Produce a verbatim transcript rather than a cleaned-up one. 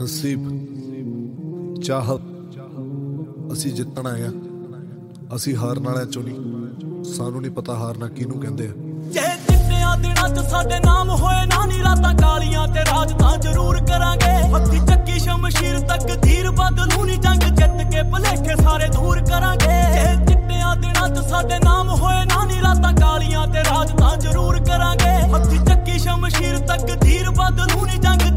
ਨਸੀਬ ਚਾਹਤ ਅਸੀਂ ਜਿੱਤਣਾ ਆ, ਅਸੀਂ ਹਾਰਨ ਵਾਲਿਆਂ ਚੋਂ ਨਹੀਂ। ਸਾਨੂੰ ਨਹੀਂ ਪਤਾ ਹਾਰਨਾ ਕਿਹਨੂੰ ਕਹਿੰਦੇ ਆ। ਜੇ ਚਿੱਟਿਆਂ ਦਿਨਾਂ 'ਚ ਸਾਡੇ ਨਾਮ ਹੋਏ ਨਾ ਨੀ ਰਾਤਾਂ ਕਾਲੀਆਂ ਤੇ ਰਾਜ ਤਾਂ ਜ਼ਰੂਰ ਕਰਾਂਗੇ। ਹੱਥੀ ਚੱਕੀ ਸ਼ਮਸ਼ੀਰ ਤੱਕ ਧੀਰ ਬਦਲੂ ਨੀ ਜੰਗ ਜਿੱਤ ਕੇ ਭਲੇਖੇ ਸਾਰੇ ਦੂਰ ਕਰਾਂਗੇ। ਜੇ ਚਿੱਟਿਆਂ ਦਿਨਾਂ 'ਚ ਸਾਡੇ ਨਾਮ ਹੋਏ ਨਾ ਨੀ ਰਾਤਾਂ ਕਾਲੀਆਂ ਤੇ ਰਾਜ ਤਾਂ ਜ਼ਰੂਰ ਕਰਾਂਗੇ। ਹੱਥੀ ਚੱਕੀ ਸ਼ਮਸ਼ੀਰ ਤੱਕ ਧੀਰ ਬਦਲੂ ਨੀ ਜੰਗ